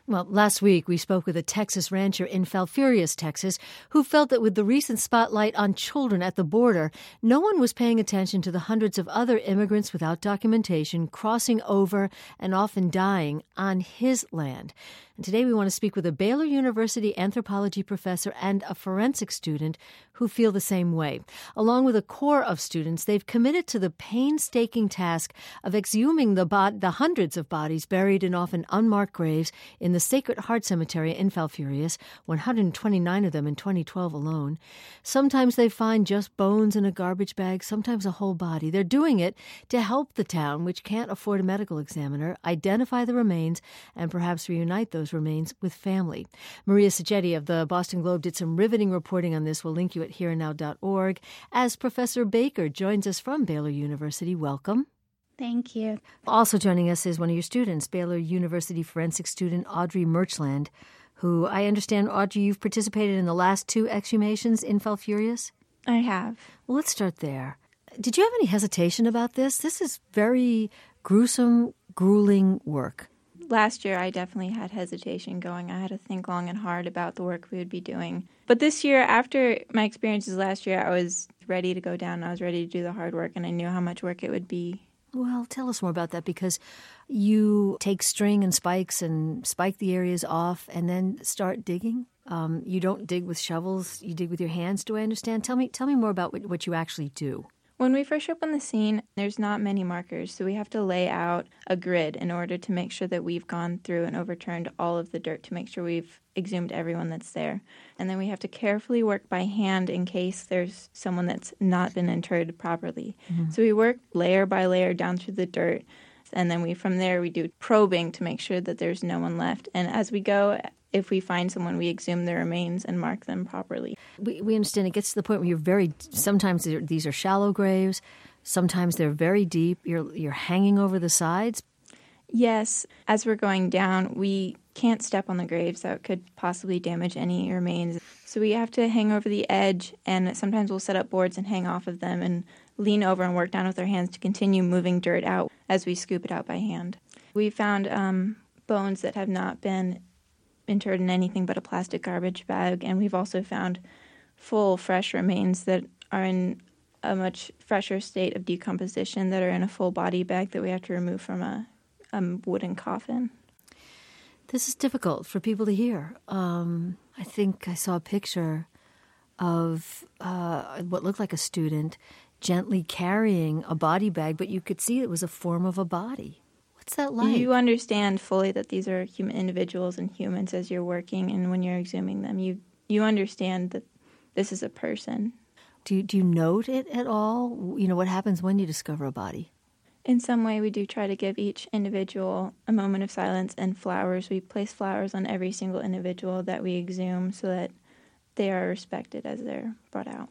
Well, last week we spoke with a Texas rancher in Falfurrias, Texas, who felt that with the recent spotlight on children at the border, no one was paying attention to the hundreds of other immigrants without documentation crossing over and often dying on his land. And today we want to speak with a Baylor University anthropology professor and a forensic student who feel the same way. Along with a core of students, they've committed to the painstaking task of exhuming the hundreds of bodies buried in often unmarked graves in the Sacred Heart Cemetery in Falfurrias, 129 of them in 2012 alone. Sometimes they find just bones in a garbage bag, sometimes a whole body. They're doing it to help the town, which can't afford a medical examiner, identify the remains and perhaps reunite those remains with family. Maria Sagetti of the Boston Globe did some riveting reporting on this. We'll link you at hereandnow.org. As Professor Baker joins us from Baylor University, welcome. Thank you. Also joining us is one of your students, Baylor University forensic student Audrey Murchland, who I understand, Audrey, you've participated in the last 2 exhumations in Falfurrias? I have. Well, let's start there. Did you have any hesitation about this? This is very gruesome, grueling work. Last year, I definitely had hesitation going. I had to think long and hard about the work we would be doing. But this year, after my experiences last year, I was ready to go down. I was ready to do the hard work, and I knew how much work it would be. Well, tell us more about that, because you take string and spikes and spike the areas off and then start digging. You don't dig with shovels. You dig with your hands, do I understand? Tell me more about what you actually do. When we first show up on the scene, there's not many markers, so we have to lay out a grid in order to make sure that we've gone through and overturned all of the dirt to make sure we've exhumed everyone that's there. And then we have to carefully work by hand in case there's someone that's not been interred properly. Mm-hmm. So we work layer by layer down through the dirt, and then from there we do probing to make sure that there's no one left. And as we go, if we find someone, we exhume their remains and mark them properly. We understand it gets to the point where sometimes these are shallow graves, sometimes they're very deep. You're hanging over the sides. Yes. As we're going down, we can't step on the graves. That could possibly damage any remains. So we have to hang over the edge, and sometimes we'll set up boards and hang off of them and lean over and work down with our hands to continue moving dirt out as we scoop it out by hand. We found bones that have not been interred in anything but a plastic garbage bag, and we've also found full, fresh remains that are in a much fresher state of decomposition that are in a full body bag that we have to remove from a wooden coffin. This is difficult for people to hear. I think I saw a picture of what looked like a student gently carrying a body bag, but you could see it was a form of a body. What's that like? You understand fully that these are human individuals and humans as you're working, and when you're exhuming them, you understand that this is a person. Do you note it at all? You know, what happens when you discover a body? In some way, we do try to give each individual a moment of silence and flowers. We place flowers on every single individual that we exhume so that they are respected as they're brought out.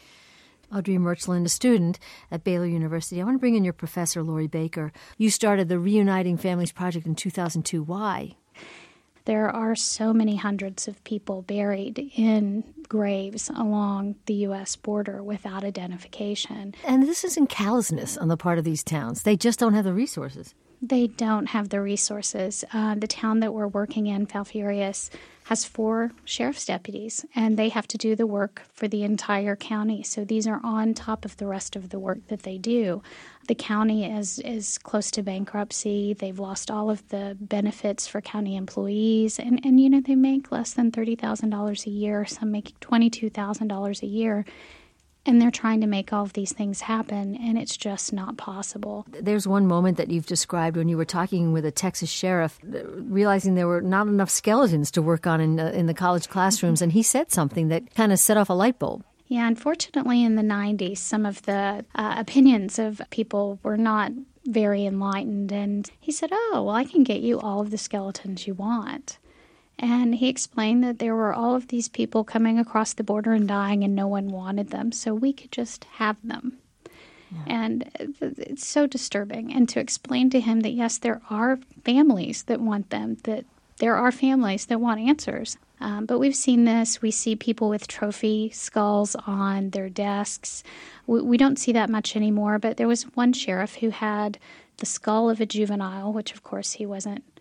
Audrey Murchland, a student at Baylor University. I want to bring in your professor, Lori Baker. You started the Reuniting Families Project in 2002. Why? There are so many hundreds of people buried in graves along the U.S. border without identification. And this isn't callousness on the part of these towns. They just don't have the resources. They don't have the resources. The town that we're working in, Falfurrias, has 4 sheriff's deputies, and they have to do the work for the entire county. So these are on top of the rest of the work that they do. The county is close to bankruptcy. They've lost all of the benefits for county employees, and you know, they make less than $30,000 a year. Some make $22,000 a year. And they're trying to make all of these things happen, and it's just not possible. There's one moment that you've described when you were talking with a Texas sheriff, realizing there were not enough skeletons to work on in the college classrooms, and he said something that kind of set off a light bulb. Yeah, unfortunately, in the 90s, some of the opinions of people were not very enlightened, and he said, oh, well, I can get you all of the skeletons you want. And he explained that there were all of these people coming across the border and dying, and no one wanted them, so we could just have them. Yeah. And it's so disturbing. And to explain to him that, yes, there are families that want them, that there are families that want answers. But we've seen this. We see people with trophy skulls on their desks. We don't see that much anymore, but there was one sheriff who had the skull of a juvenile, which, of course, he wasn't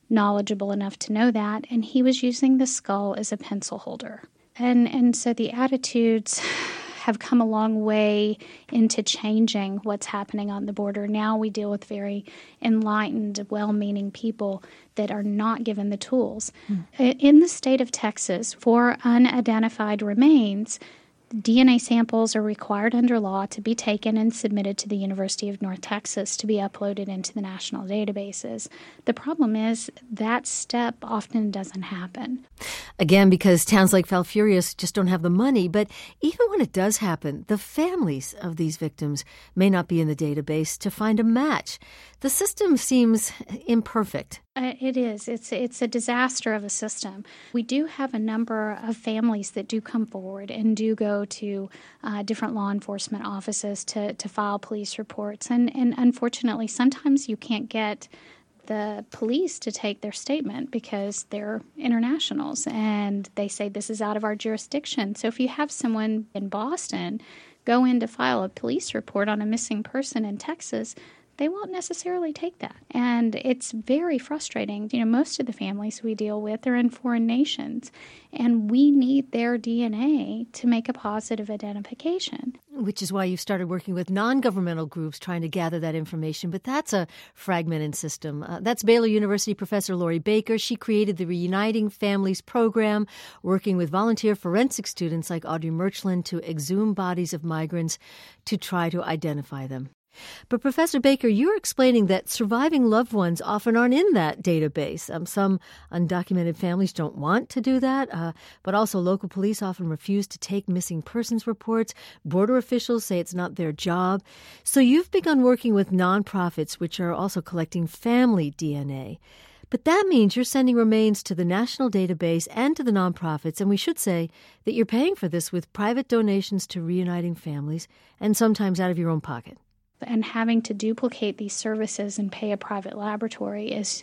knowledgeable enough to know that, and he was using the skull as a pencil holder. And so the attitudes have come a long way into changing what's happening on the border. Now we deal with very enlightened, well-meaning people that are not given the tools. In the state of Texas, for unidentified remains, DNA samples are required under law to be taken and submitted to the University of North Texas to be uploaded into the national databases. The problem is that step often doesn't happen. Again, because towns like Falfurrias just don't have the money. But even when it does happen, the families of these victims may not be in the database to find a match. The system seems imperfect. It is. It's a disaster of a system. We do have a number of families that do come forward and do go to different law enforcement offices to file police reports. And unfortunately, sometimes you can't get the police to take their statement because they're internationals and they say this is out of our jurisdiction. So if you have someone in Boston go in to file a police report on a missing person in Texas, they won't necessarily take that. And it's very frustrating. Most of the families we deal with are in foreign nations, and we need their DNA to make a positive identification. Which is why you've started working with non-governmental groups trying to gather that information. But that's a fragmented system. That's Baylor University professor Lori Baker. She created the Reuniting Families program, working with volunteer forensic students like Audrey Merchland to exhume bodies of migrants to try to identify them. But Professor Baker, you're explaining that surviving loved ones often aren't in that database. Some undocumented families don't want to do that, but also local police often refuse to take missing persons reports. Border officials say it's not their job. So you've begun working with nonprofits, which are also collecting family DNA. But that means you're sending remains to the national database and to the nonprofits, and we should say that you're paying for this with private donations to Reuniting Families and sometimes out of your own pocket. And having to duplicate these services and pay a private laboratory is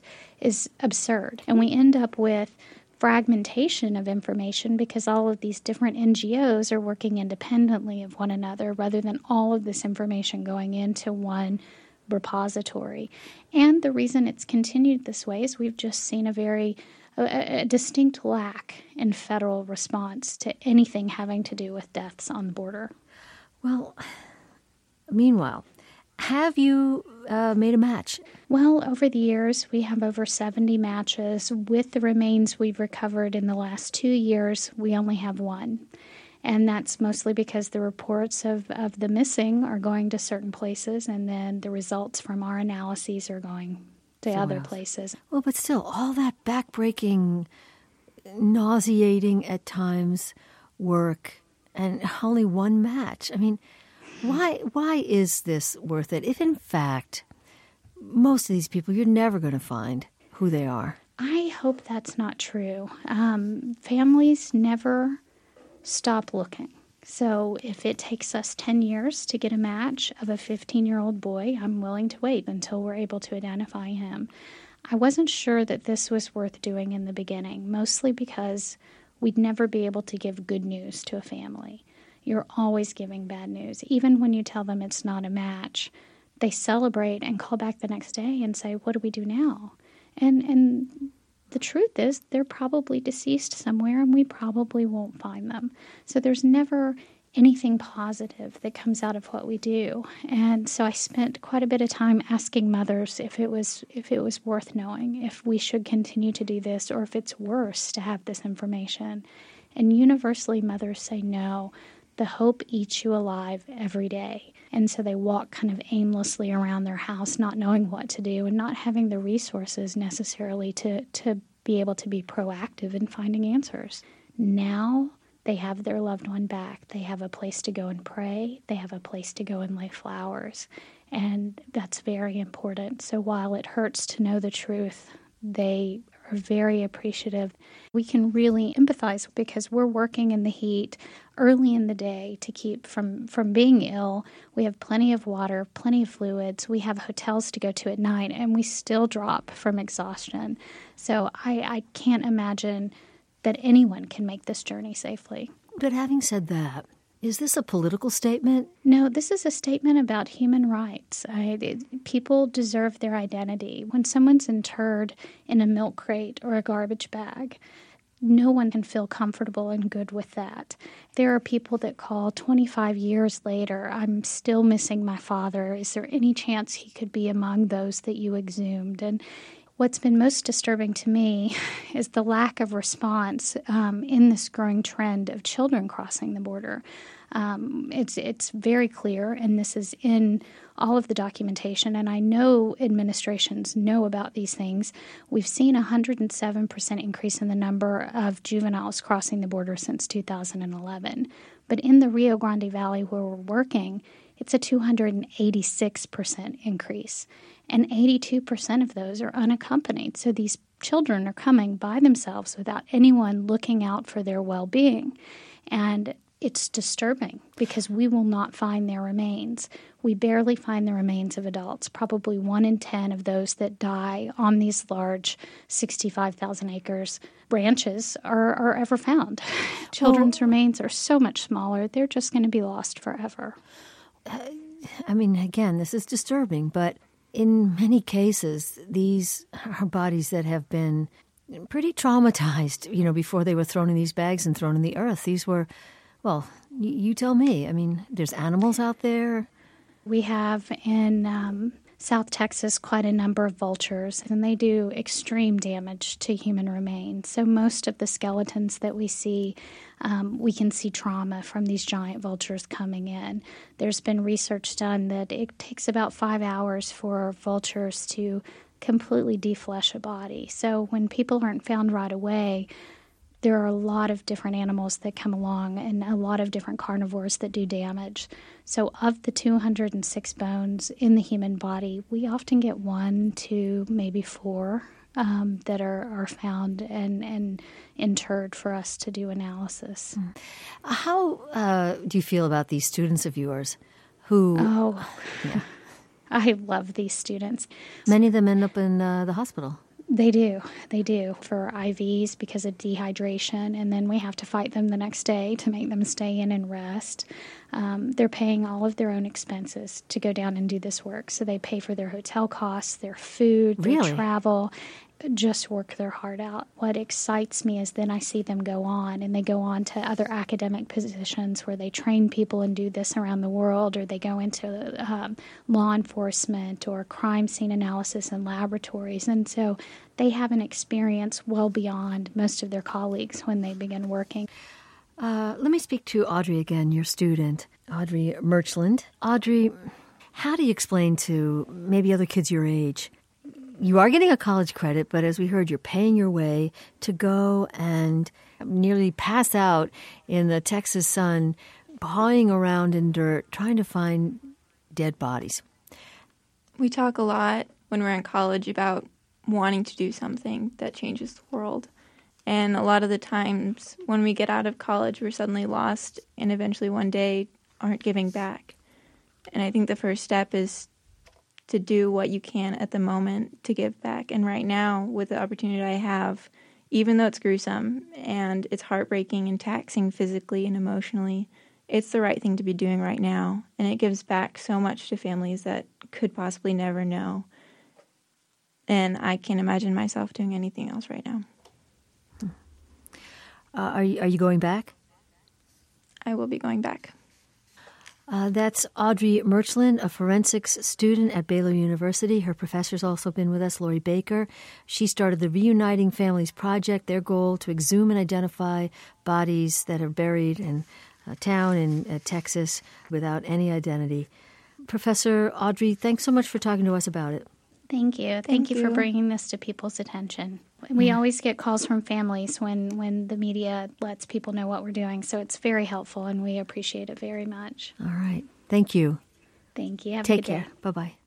absurd. And we end up with fragmentation of information because all of these different NGOs are working independently of one another rather than all of this information going into one repository. And the reason it's continued this way is we've just seen a distinct lack in federal response to anything having to do with deaths on the border. Well, meanwhile, have you made a match? Well, over the years, we have over 70 matches. With the remains we've recovered in the last 2 years, we only have one. And that's mostly because the reports of the missing are going to certain places, and then the results from our analyses are going to other places. Well, but still, all that backbreaking, nauseating at times work, and only one match. I mean, why is this worth it? If, in fact, most of these people, you're never going to find who they are. I hope that's not true. Families never stop looking. So if it takes us 10 years to get a match of a 15-year-old boy, I'm willing to wait until we're able to identify him. I wasn't sure that this was worth doing in the beginning, mostly because we'd never be able to give good news to a family. You're always giving bad news. Even when you tell them it's not a match, they celebrate and call back the next day and say, what do we do now? And the truth is they're probably deceased somewhere and we probably won't find them. So there's never anything positive that comes out of what we do. And so I spent quite a bit of time asking mothers if it was worth knowing, if we should continue to do this, or if it's worse to have this information. And universally, mothers say no. The hope eats you alive every day. And so they walk kind of aimlessly around their house, not knowing what to do and not having the resources necessarily to be able to be proactive in finding answers. Now they have their loved one back. They have a place to go and pray. They have a place to go and lay flowers. And that's very important. So while it hurts to know the truth, they are very appreciative. We can really empathize because we're working in the heat early in the day to keep from being ill. We have plenty of water, plenty of fluids. We have hotels to go to at night, and we still drop from exhaustion. So I can't imagine that anyone can make this journey safely. But having said that, Is this a political statement? No, this is a statement about human rights. People deserve their identity. When someone's interred in a milk crate or a garbage bag, no one can feel comfortable and good with that. There are people that call 25 years later, I'm still missing my father. Is there any chance he could be among those that you exhumed? And what's been most disturbing to me is the lack of response in this growing trend of children crossing the border. It's very clear, and this is in all of the documentation, and I know administrations know about these things. We've seen a 107% increase in the number of juveniles crossing the border since 2011. But in the Rio Grande Valley where we're working, it's a 286% increase. And 82% of those are unaccompanied. So these children are coming by themselves without anyone looking out for their well-being. And it's disturbing because we will not find their remains. We barely find the remains of adults. Probably 1 in 10 of those that die on these large 65,000 acres ranches are ever found. Children's remains are so much smaller. They're just going to be lost forever. Again, this is disturbing, but in many cases, these are bodies that have been pretty traumatized, before they were thrown in these bags and thrown in the earth. These were, well, you tell me. There's animals out there. We have in South Texas quite a number of vultures, and they do extreme damage to human remains. So most of the skeletons that we see, we can see trauma from these giant vultures coming in. There's been research done that it takes about 5 hours for vultures to completely deflesh a body. So when people aren't found right away, there are a lot of different animals that come along and a lot of different carnivores that do damage. So of the 206 bones in the human body, we often get 1 to maybe 4 that are found and interred for us to do analysis. How do you feel about these students of yours who... Yeah. I love these students. Many of them end up in the hospital. They do for IVs because of dehydration, and then we have to fight them the next day to make them stay in and rest. They're paying all of their own expenses to go down and do this work, so they pay for their hotel costs, their food, their travel, just work their heart out. What excites me is then I see them go on, and they go on to other academic positions where they train people and do this around the world, or they go into law enforcement or crime scene analysis in laboratories. And so they have an experience well beyond most of their colleagues when they begin working. Let me speak to Audrey again, your student, Audrey Merchland. Audrey, how do you explain to maybe other kids your age? You are getting a college credit, but as we heard, you're paying your way to go and nearly pass out in the Texas sun, pawing around in dirt, trying to find dead bodies. We talk a lot when we're in college about wanting to do something that changes the world. And a lot of the times when we get out of college, we're suddenly lost and eventually one day aren't giving back. And I think the first step is to do what you can at the moment to give back. And right now, with the opportunity I have, even though it's gruesome and it's heartbreaking and taxing physically and emotionally, it's the right thing to be doing right now. And it gives back so much to families that could possibly never know. And I can't imagine myself doing anything else right now. Are you going back? I will be going back. That's Audrey Merchland, a forensics student at Baylor University. Her professor's also been with us, Lori Baker. She started the Reuniting Families Project, their goal to exhume and identify bodies that are buried in a town in Texas without any identity. Professor Audrey, thanks so much for talking to us about it. Thank you. Thank you for bringing this to people's attention. We always get calls from families when the media lets people know what we're doing, so it's very helpful, and we appreciate it very much. All right. Thank you. Thank you. Have a Take good day. care. Bye-bye.